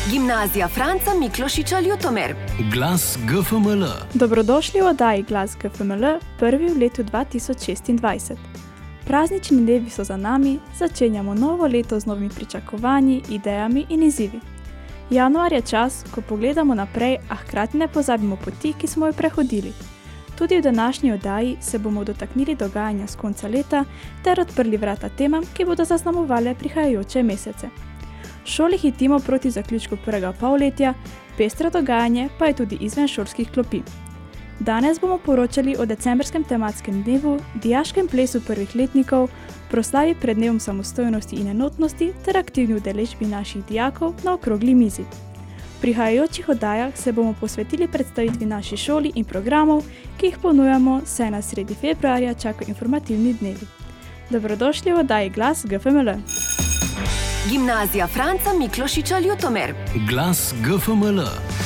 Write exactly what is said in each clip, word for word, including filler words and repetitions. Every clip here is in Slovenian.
Gimnazija Franca Miklošiča Ljutomer. Glas G F M L. Dobrodošli v oddaji Glas G F M L, prvi v letu dva tisoč šestindvajset. Praznični dnevi so za nami, začenjamo novo leto z novimi pričakovanji, idejami in izzivi. Januar je čas, ko pogledamo naprej, a hkrati ne pozabimo poti, ki smo jo prehodili. Tudi v današnji oddaji se bomo dotaknili dogajanja z konca leta ter odprli vrata temam, ki bodo zaznamovale prihajajoče mesece. V šoli hitimo proti zaključku prvega polletja, pestre dogajanje pa je tudi izven šolskih klopi. Danes bomo poročali o decembrskem tematskem dnevu, dijaškem plesu prvih letnikov, proslavi pred dnevom samostojnosti in enotnosti ter aktivni udeležbi naših dijakov na okrogli mizi. V prihajajočih oddajah se bomo posvetili predstavitvi naši šoli in programov, ki jih ponujamo, saj nas sredi februarja čakajo informativni dnevi. Dobrodošli v oddaji Glas G F M L. Gimnazija Franca Miklošiča Ljutomer. Glas G F M L.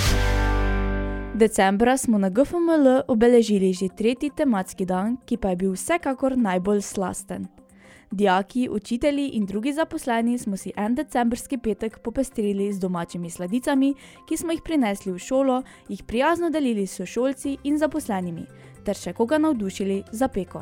Decembra smo na G F M L obeležili že tretji tematski dan, ki pa je bil vsekakor najbolj slasten. Dijaki, učitelji in drugi zaposleni smo si en decembrski petek popestrili z domačimi sladicami, ki smo jih prinesli v šolo, jih prijazno delili s sošolci in zaposlenimi, ter še koga navdušili za peko.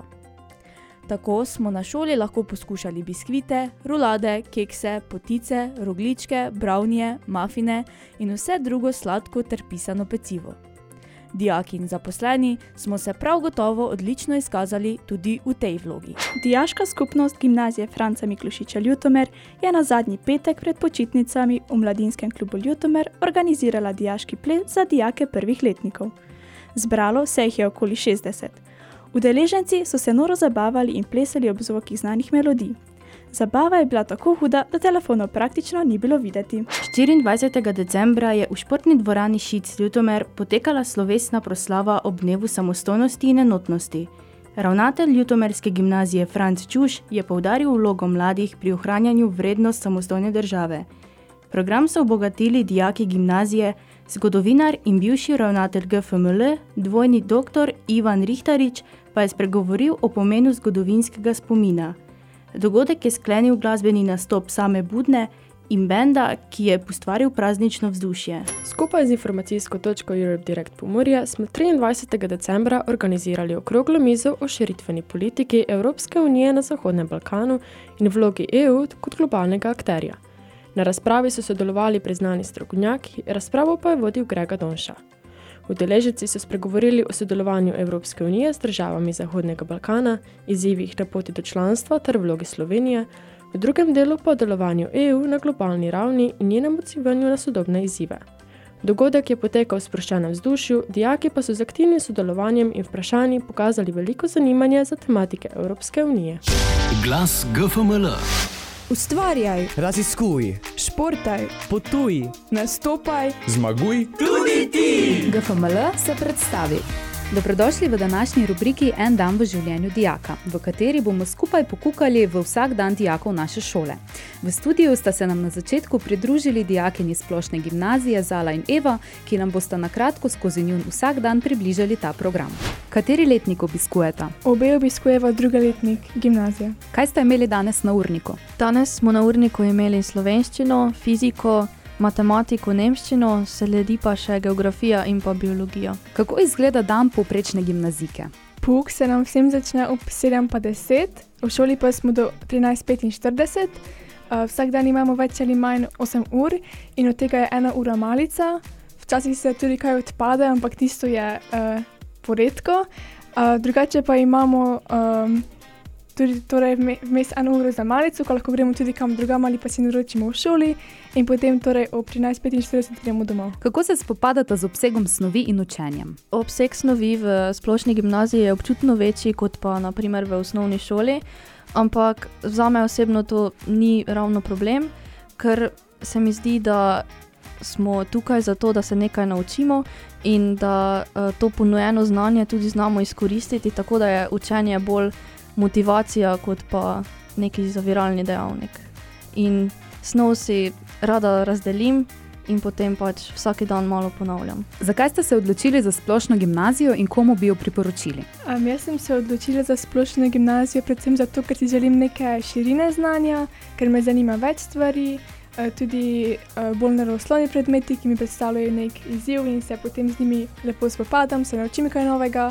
Tako smo na šoli lahko poskušali biskvite, rulade, kekse, potice, rogljičke, brownie, mafine in vse drugo sladko ter pisano pecivo. Dijaki in zaposleni smo se prav gotovo odlično izkazali tudi v tej vlogi. Dijaška skupnost Gimnazije Franca Miklošiča Ljutomer je na zadnji petek pred počitnicami v Mladinskem klubu Ljutomer organizirala dijaški ples za dijake prvih letnikov. Zbralo se jih je okoli šestdeset. Udeleženci so se noro zabavali in plesali ob zvokih znanih melodij. Zabava je bila tako huda, da telefonov praktično ni bilo videti. štiriindvajsetega decembra je v športni dvorani Šic Ljutomer potekala slovesna proslava ob dnevu samostojnosti in enotnosti. Ravnatelj ljutomerske gimnazije Franc Čuš je poudaril vlogo mladih pri ohranjanju vrednost samostojne države. Program so obogatili dijaki gimnazije, zgodovinar in bivši ravnatelj G F M L, dvojni doktor Ivan Rihtarič, pa je spregovoril o pomenu zgodovinskega spomina. Dogodek je sklenil glasbeni nastop Same Budne in benda, ki je ustvaril praznično vzdušje. Skupaj z informacijsko točko Europe Direct Pomurje smo triindvajsetega decembra organizirali okroglo mizo o širitveni politiki Evropske unije na Zahodnem Balkanu in vlogi E U kot globalnega akterja. Na razpravi so sodelovali priznani strokovnjaki, razpravo pa je vodil Grega Donša. Udeleženci so spregovorili o sodelovanju Evropske unije s državami Zahodnega Balkana, izzivih na poti do članstva ter vlogi Slovenije, v drugem delu pa o delovanju E U na globalni ravni in njenem odzivanju na sodobne izzive. Dogodek je potekal v sproščenem vzdušju, dijaki pa so z aktivnim sodelovanjem in vprašanji pokazali veliko zanimanje za tematike Evropske unije. Glas G F M L. Ustvarjaj, raziskuj, športaj, potuj, nastopaj, zmaguj. tudi ti! G F M L se predstavi. Dobrodošli v današnji rubriki En dan v življenju dijaka, v kateri bomo skupaj pokukali v vsak dan dijakov naše šole. V studiu sta se nam na začetku pridružili dijakinji splošne gimnazije Zala in Eva, ki nam bosta na kratko skozi njun vsak dan približali ta program. Kateri letnik obiskujeta? Obe obiskujeva drugi letnik gimnazije. Kaj ste imeli danes na urniku? Danes smo na urniku imeli slovenščino, fiziko, matematiko, nemščino, sledi pa še geografija in pa biologijo. Kako izgleda dan povprečne gimnazijke? Pouk se nam vsem začne ob sedem pa deset, v šoli pa smo do trinajst petinštirideset. Uh, vsak dan imamo več ali manj osem ur in od tega je ena ura malica. Včasih se tudi kaj odpade, ampak tisto je uh, poredko. Uh, drugače pa imamo um, tudi torej vmes eno uro za malico, ko lahko gremo tudi kam drugam ali pa si naročimo v šoli in potem torej ob trinajst petinštirideset gremo domov. Kako se spopadate z obsegom snovi in učenjem? Obseg snovi v splošni gimnaziji je občutno večji kot pa na primer v osnovni šoli, ampak zame osebno to ni ravno problem, ker se mi zdi, da smo tukaj zato, da se nekaj naučimo in da uh, to ponujeno znanje tudi znamo izkoristiti, tako da je učenje bolj motivacija kot pa neki zaviralni dejavnik. In snov si rada razdelim in potem pač vsak dan malo ponavljam. Zakaj ste se odločili za splošno gimnazijo in komu bi jo priporočili? Um, jaz sem se odločila za splošno gimnazijo predvsem zato, ker si želim neke širine znanja, ker me zanima več stvari. uh, tudi uh, bolj naravoslovni predmeti, ki mi predstavljajo nek izziv in se potem z njimi lepo spopadam, se naučim kaj novega.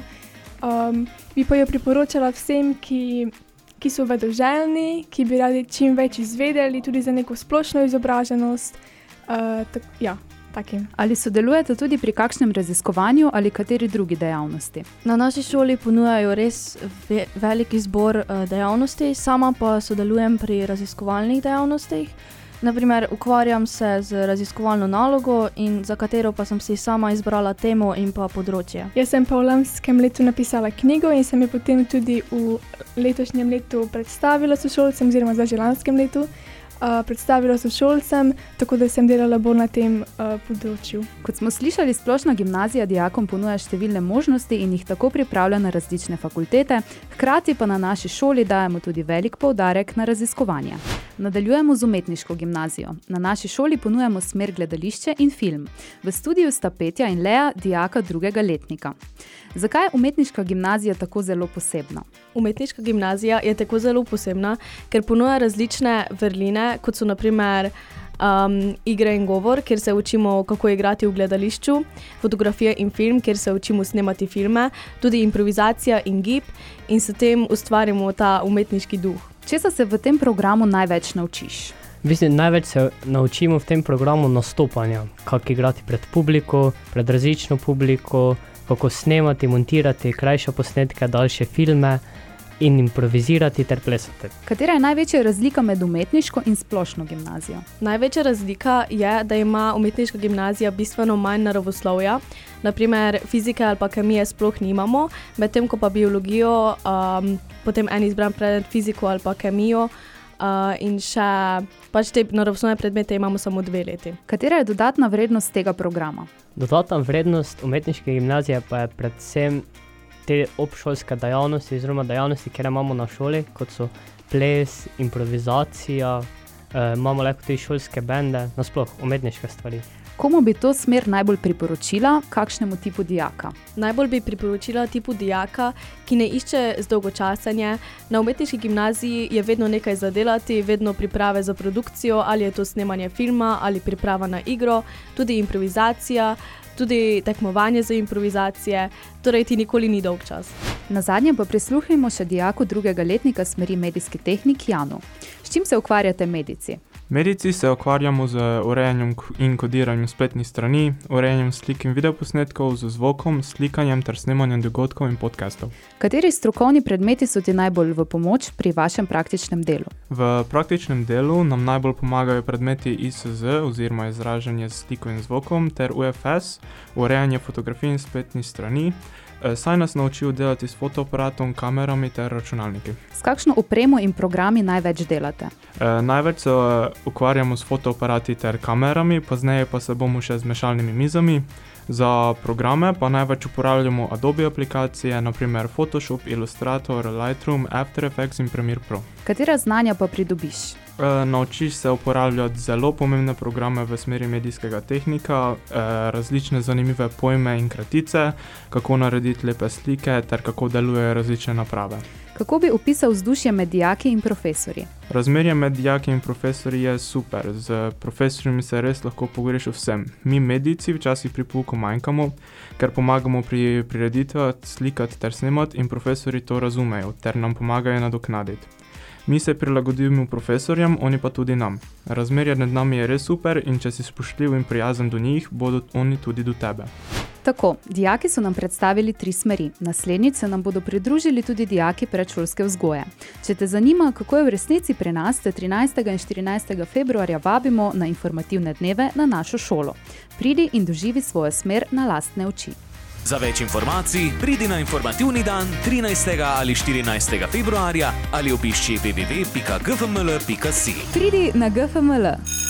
Um, bi pa jo priporočala vsem, ki, ki so vedoželjni, ki bi radi čim več izvedeli, tudi za neko splošno izobraženost. Uh, tak, ja. Takim. Ali sodelujete tudi pri kakšnem raziskovanju ali kateri drugi dejavnosti? Na naši šoli ponujajo res ve- velik izbor uh, dejavnosti, sama pa sodelujem pri raziskovalnih dejavnostih. Naprimer, ukvarjam se z raziskovalno nalogo, in za katero pa sem si sama izbrala temo in pa področje. Jaz sem pa v lanskem letu napisala knjigo in sem jo potem tudi v letošnjem letu predstavila sošolcem, oziroma zdaj že lanskem letu. Uh, predstavila sošolcem, tako da sem delala bolj na tem uh, področju. Kot smo slišali, splošna gimnazija dijakom ponuja številne možnosti in jih tako pripravlja na različne fakultete, hkrati pa na naši šoli dajemo tudi velik poudarek na raziskovanje. Nadaljujemo z umetniško gimnazijo. Na naši šoli ponujamo smer gledališče in film. V studiu sta Petja in Lea, dijaka drugega letnika. Zakaj je umetniška gimnazija tako zelo posebna? Umetniška gimnazija je tako zelo posebna, ker ponuja različne vrline, kot so na primer um, igre in govor, kjer se učimo, kako igrati v gledališču, fotografija in film, kjer se učimo snemati filme, tudi improvizacija in gib, in s tem ustvarimo ta umetniški duh. Česa se v tem programu največ naučiš? Mislim, največ se naučimo v tem programu nastopanja, kako igrati pred publiko, pred različno publiko, kako snemati, montirati krajše posnetke, daljše filme in improvizirati ter plesati. Katera je največja razlika med umetniško in splošno gimnazijo? Največja razlika je, da ima umetniška gimnazija bistveno manj naravoslovja. Naprimer, fizike ali pa kemije sploh nimamo, medtem ko pa biologijo, um, potem en izbran predmet fiziko ali pa kemijo, Uh, in še pač te naravoslovne predmete imamo samo dve leti. Katera je dodatna vrednost tega programa? Dodatna vrednost umetniške gimnazije pa je predvsem te obšolske dejavnosti, oziroma dejavnosti, kjer imamo na šoli, kot so ples, improvizacija, uh, imamo lahko tudi šolske bende, nasploh umetniške stvari. Komu bi to smer najbolj priporočila, kakšnemu tipu dijaka? Najbolj bi priporočila tipu dijaka, ki ne išče zdolgočasenje. Na umetniški gimnaziji je vedno nekaj zadelati, vedno priprave za produkcijo, ali je to snemanje filma, ali priprava na igro, tudi improvizacija, tudi tekmovanje za improvizacije, torej ti nikoli ni dolg čas. Nazadnje pa prisluhnimo še dijaku drugega letnika smeri medijski tehnik Janu. S čim se ukvarjate medici? Medici se ukvarjamo z urejanjem in kodiranjem spletnih strani, urejanjem slik in videoposnetkov, z zvokom, slikanjem ter snemanjem dogodkov in podcastov. Kateri strokovni predmeti so ti najbolj v pomoč pri vašem praktičnem delu? V praktičnem delu nam najbolj pomagajo predmeti I S Z oziroma izražanje s sliko in zvokom ter U F S, urejanje fotografij in spletnih strani, saj nas naučijo delati s fotoaparatom, kamerami ter računalniki. S kakšno opremo in programi največ delate? E, največ se ukvarjamo s fotoaparati ter kamerami, pozneje pa se bomo še z mešalnimi mizami. Za programe pa največ uporabljamo Adobe aplikacije, naprimer Photoshop, Illustrator, Lightroom, After Effects in Premiere Pro. Katera znanja pa pridobiš? E, naučiš se uporabljati zelo pomembne programe v smeri medijskega tehnika, e, različne zanimive pojme in kratice, kako narediti lepe slike ter kako delujejo različne naprave. Kako bi opisal vzdušje med dijaki in profesorji? Razmerje med dijaki in profesorji je super. Z profesorjami se res lahko pogovoriš o vsem. Mi medici včasih pri pouku manjkamo, ker pomagamo pri prireditvah, slikati ter snemati in profesori to razumejo ter nam pomagajo nadoknaditi. Mi se prilagodimo profesorjem, oni pa tudi nam. Razmerje med nami je res super in če si spoštljiv in prijazen do njih, bodo oni tudi do tebe. Tako, dijaki so nam predstavili tri smeri. Naslednjič se nam bodo pridružili tudi dijaki predšolske vzgoje. Če te zanima, kako je v resnici pri nas, te trinajstega in štirinajstega februarja vabimo na informativne dneve na našo šolo. Pridi in doživi svojo smer na lastne oči. Za več informacij pridi na informativni dan trinajstega ali štirinajstega februarja ali obišči w w w pika g f m l pika si. Pridi na G F M L.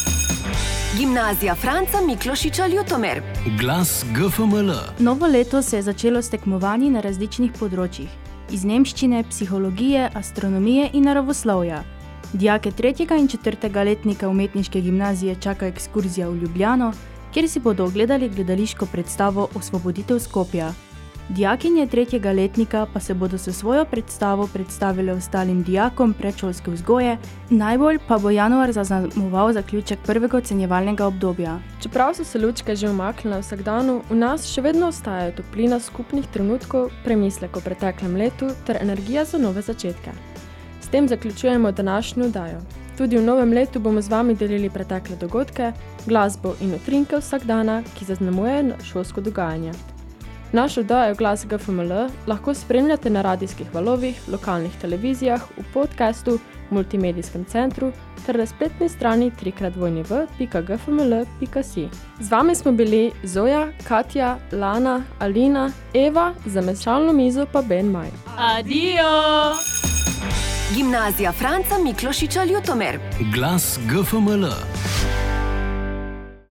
Gimnazija Franca Miklošiča Ljutomer. Glas G F M L. Novo leto se je začelo s tekmovanji na različnih področjih. Iz nemščine, psihologije, astronomije in naravoslovja. Dijake tretjega in četrtega letnika umetniške gimnazije čaka ekskurzija v Ljubljano, kjer si bodo ogledali gledališko predstavo Osvoboditev Skopja. Dijakinje tretjega letnika pa se bodo s svojo predstavo predstavile ostalim dijakom predšolske vzgoje, najbolj pa bo januar zaznamoval zaključek prvega ocenjevalnega obdobja. Čeprav so se lučke že umaknile vsak danu, v nas še vedno ostajajo toplina skupnih trenutkov, premislek o preteklem letu ter energija za nove začetke. S tem zaključujemo današnjo oddajo. Tudi v novem letu bomo z vami delili pretekle dogodke, glasbo in utrinke vsak dana, ki zaznamujejo šolsko dogajanje. Našo oddajo Glas G F M L lahko spremljate na radijskih valovih, lokalnih televizijah, v podcastu, v multimedijskem centru ter na spletni strani tri krat w pika g f m l pika si. Z vami smo bili Zoja, Katja, Lana, Alina, Eva, za mešalno mizo pa Ben Maj. Adijo! Gimnazija Franca Miklošiča Ljutomer. Glas G F M L.